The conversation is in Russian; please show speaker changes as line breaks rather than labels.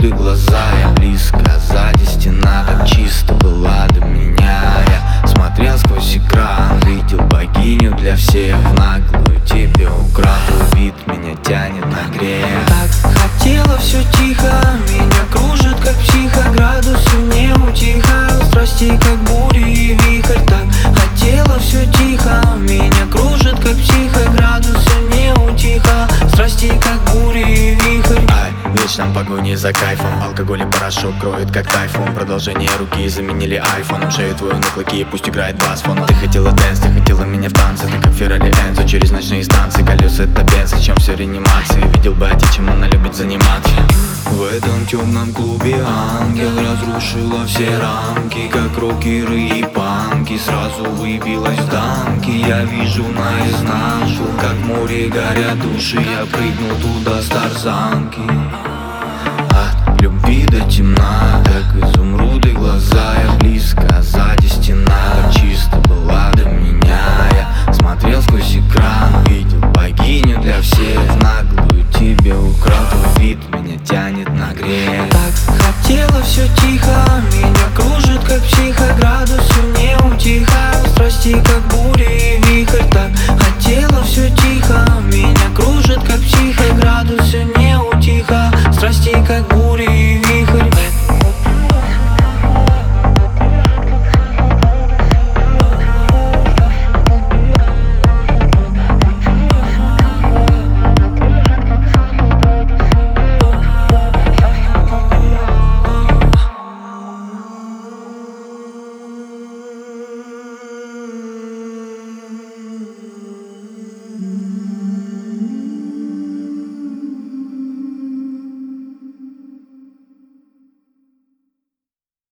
изумруды глаза. Я близко, сзади стена так чисто была до меня. Я смотрел сквозь экран, видел богиню для всех. В наглую тебе украдкой вид меня тянет на грех. Так хотела все тихо, меня кружит как психа. Градусы в небу тихо, страсти как бури и вихрь. Так хотела все тихо, меня кружит как психа. Градусы в небу тихо, страсти как бури и вихрь.
Вечном погоне за кайфом, алкоголь и порошок кроет как тайфун. Продолжение руки заменили айфоном. Шею твою на клыки, пусть играет бас-фон. Ты хотела дэнс, ты хотела меня в танце. Ты как Феррари Энцо через ночные станции. Колеса это бенз, зачем все реанимации? Видел бы отец, чем она любит заниматься.
В этом темном клубе ангел разрушила все рамки, как рокеры и панки. Сразу выбилась в дамки. Я вижу наизнанку, как в море горят души. Я прыгнул туда с тарзанки. От любви до темна, как изумруды глаза. Я близко, сзади стена так чисто была до меня. Я смотрел сквозь экран, видел богиню для всех.